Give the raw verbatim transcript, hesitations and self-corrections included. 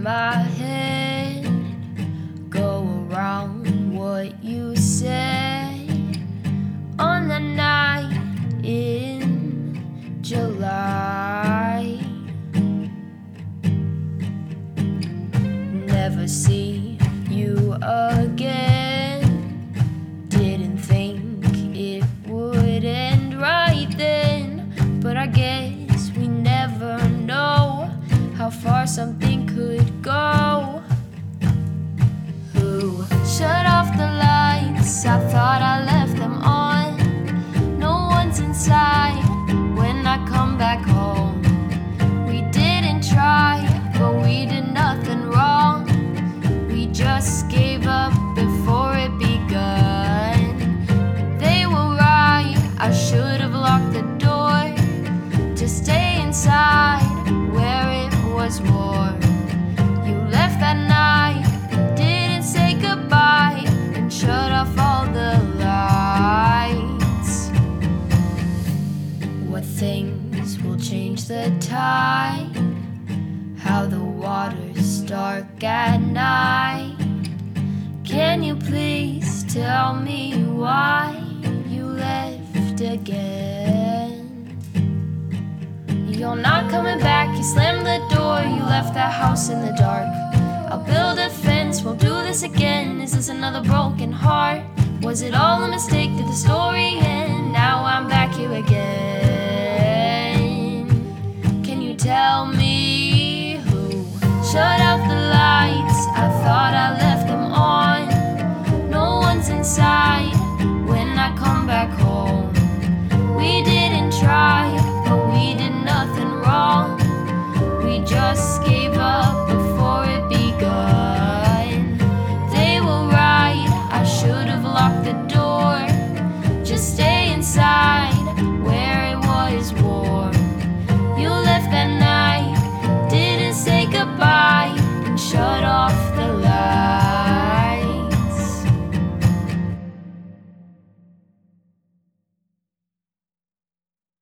my head go around what you said on the night in July. Never see you again. Didn't think it would end right then, but I guess we never know how far something could go. Who shut off the lights? I thought I left them on. No one's inside when I come back home. We didn't try, but we did nothing wrong. We just gave up before it begun. They were right, I should have locked the door to stay inside where it was warm. You left that night, didn't say goodbye, and shut off all the lights. What things will change the tide? How the water's dark at night. Can you please tell me why you left again? You're not coming back, you slammed the door, you left that house in the dark. I'll build a fence, we'll do this again. Is this another broken heart? Was it all a mistake? Did the story end? Now I'm back here again.